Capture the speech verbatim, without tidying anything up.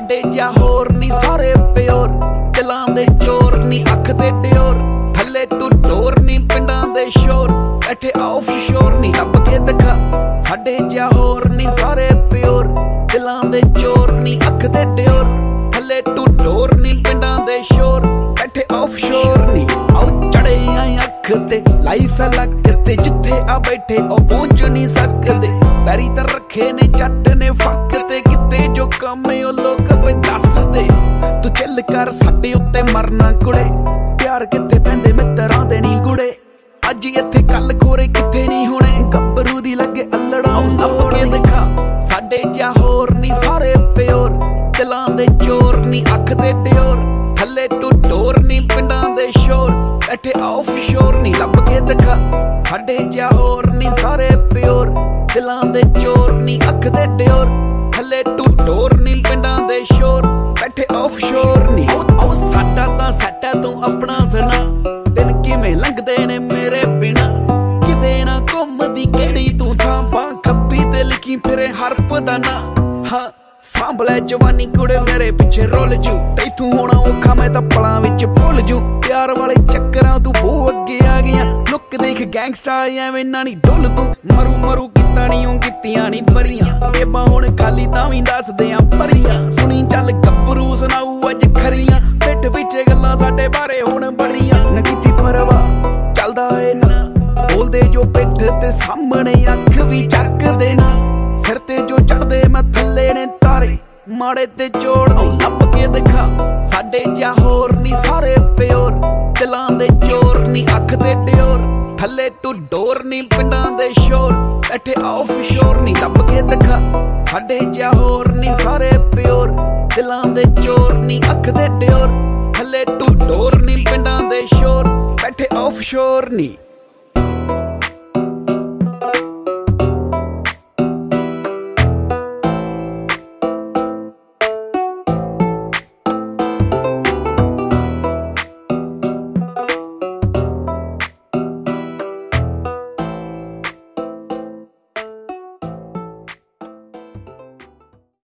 ਸਾਡੇ ਜਿਹਾ ਹੋਰ ਨੀ ਸਾਰੇ ਪਿਓਰ, ਦਿਲਾਂ ਦੇ ਚੋਰ ਨੀ ਅੱਖ ਦੇ ਟਿਓਰ, ਥੱਲੇ ਟੂ ਡੋਰ ਨੀ ਪਿੰਡਾਂ ਦੇ ਸ਼ੋਰ, ਬੈਠੇ ਆਫ ਸ਼ੋਰ ਨੀ ਲੱਭ ਕੇ ਦਿਖਾ। ਸਾਡੇ ਜਿਹਾ ਹੋਰ ਨੀ ਸਾਰੇ ਪਿਓਰ, ਦਿਲਾਂ ਦੇ ਚੋਰ ਨੀ ਅੱਖ ਦੇ ਟਿਓਰ, ਥੱਲੇ ਟੂ ਡੋਰ ਨੀ ਪਿੰਡਾਂ ਦੇ ਸ਼ੋਰ, ਬੈਠੇ ਆਫ ਸ਼ੋਰ ਨੀ। ਆਓ ਚੜੇ ਆਏ ਅੱਖ ਤੇ ਲਾਈਫ ਹੈ ਲੱਕ ਤੇ, ਜਿੱਥੇ ਆ ਬੈਠੇ ਉਹ ਪਹੁੰਚ ਨਹੀਂ ਸਕਦੇ। ਪੈਰੀ ਤਾਂ ਰੱਖੇ ਨੇ ਜੱਟ ਨੇ ਫੱਕ ਤੇ, ਕਿਤੇ ਜੋ ਕੰਮ ਉਹ ਲੋਕ ਪੇ ਦੱਸਦੇ। ਤੂੰ ਚੱਲ ਕਰ ਸਾਡੇ ਉੱਤੇ ਮਰਨਾ ਕੁੜੇ, ਪਿਆਰ ਕਿੱਥੇ ਪੈਂਦੇ ਮਿੱਤਰਾਂ ਦੇ ਨੀ ਗੁੜੇ। ਅੱਜ ਇੱਥੇ ਕੱਲ ਖੋਰੇ ਕਿੱਥੇ ਨਹੀਂ ਹੋਣੇ, ਗੱਭਰੂ ਦੀ ਲੱਗੇ ਅਲੜਾ ਲੱਭ ਕੇ ਦਿਖਾ। ਸਾਡੇ ਜਿਹਾ ਹੋਰ ਨੀ ਸਾਰੇ ਪਿਓਰ, ਦਿਲਾਂ ਦੇ ਚੋਰ ਨੀ ਅੱਖ ਦੇ ਟਿਓਰ, ਥੱਲੇ ਟੂ ਡੋਰ ਨੀ ਪਿੰਡਾਂ ਦੇ ਸ਼ੋਰ, ਬੈਠੇ ਆਫ ਸ਼ੋਰ ਨੀ ਲੱਭ ਕੇ ਦਿਖਾ। ਸਾਡੇ ਜਿਹਾ ਹੋਰ ਨੀ ਸਾਰੇ ਪਿਓਰ, ਦਿਲਾਂ ਦੇ ਚੋਰ ਨੀ ਅੱਖ ਦੇ ਟਿਓਰ, ਥੱਲੇ ਟੂ ਡੋਰ ਨੀ ਪਿੰਡਾਂ ਦੇ ਸ਼ੋਰ, ਬੈਠੇ ਆਫ ਸ਼ੋਰ ਨੀ। ਆਓ ਸਾਡਾ ਤਾਂ ਸੱਟਾ ਤੂੰ ਆਪਣਾ ਸੁਣਾ, ਦਿਨ ਕਿਵੇਂ ਲੰਘਦੇ ਨੇ ਮੇਰੇ ਬਿਨਾ। ਕਿਤੇ ਨਾ ਘੁੰਮਦੀ ਕਿਹੜੀ ਤੂੰ ਥਾਂ, ਬਾਂਹ ਖੱਬੀ ਤੇ ਲਿਖੀ ਫਿਰੇ ਹਰਪ ਦਾ ਨਾਂ। ਹਾਂ ਸਾਂਭਲੇ ਜਵਾਨੀ ਕੁੜੇ ਮੇਰੇ ਪਿੱਛੇ ਰੁੱਲ ਜੂ, ਤੈਥੋਂ ਹੋਣਾ ਔਖਾ ਮੈਂ ਤਾਂ ਪਲਾਂ ਵਿੱਚ ਭੁੱਲ ਜੂ। ਪਿਆਰ ਵਾਲੇ ਚੱਕਰਾਂ ਤੂੰ ਬਹੁਤ ਅੱਗੇ ਆ ਗਿਆ, ਲੁੱਕ ਦੇਖ ਗੈਂਗਸਟਰ ਐਵੇਂ ਨਾ ਨੀ ਡੁੱਲ ਤੂੰ। ਮਰੂ ਮਰੂ ਕੀਤਾ ਨੀ ਉਹ ਕੀਤੀਆਂ ਨੀ ਭਰੀਆਂ, ਬੇਬਾਂ ਹੁਣ ਖਾਲੀ ਤਾਂ ਵੀ ਦੱਸਦੇ ਆ ਭਰੀਆਂ। ਸੁਣੀ ਚੱਲ ਗੱਭਰੂ ਸੁਣਾਊ ਅੱਜ ਖਰੀਆਂ, ਪਿੱਠ ਪਿੱਛੇ ਗੱਲਾਂ ਸਾਡੇ ਬਾਰੇ ਹੁਣ ਬੜੀਆਂ। ਨਾ ਕੀਤੀ ਪਰਵਾਹ ਚੱਲਦਾ ਏ ਨਾ, ਬੋਲਦੇ ਜੋ ਪਿੱਠ ਤੇ ਸਾਹਮਣੇ ਅੱਖ ਵੀ ਚੱਕਦੇ ਨਾ। ਸਿਰ ਤੇ ਜੋ ਚੜਦੇ ਮੈਂ ਥੱਲੇ ਨੇ ਤਾਰੇ, ਮਾੜੇ ਤੇ ਜੋੜ ਆਓ ਲੱਭ ਕੇ ਦਿਖਾ। ਸਾਡੇ ਜਿਹਾ ਹੋਰ ਨੀ ਸਾਰੇ ਪਿਓਰ, ਦਿਲਾਂ ਦੇ ਚੋਰ ਨੀ ਅੱਖ ਦੇ ਟਿਓਰ, ਥੱਲੇ ਟੂ ਡੋਰ ਨੀ ਪਿੰਡਾਂ ਦੇ ਸ਼ੋਰ, ਬੈਠੇ ਆਫ ਸ਼ੋਰ ਨੀ ਲੱਭ ਕੇ ਦਿਖਾ। ਸਾਡੇ ਜਿਹਾ ਹੋਰ ਨੀ ਸਾਰੇ ਪਿਓਰ, ਦਿਲਾਂ ਦੇ ਚੋਰ ਨੀ ਅੱਖ ਦੇ ਟਿਓਰ, ਥੱਲੇ ਟੂ ਡੋਰ ਨੀ ਪਿੰਡਾਂ ਦੇ ਸ਼ੋਰ, ਬੈਠੇ ਆਫ ਸ਼ੋਰ ਨੀ।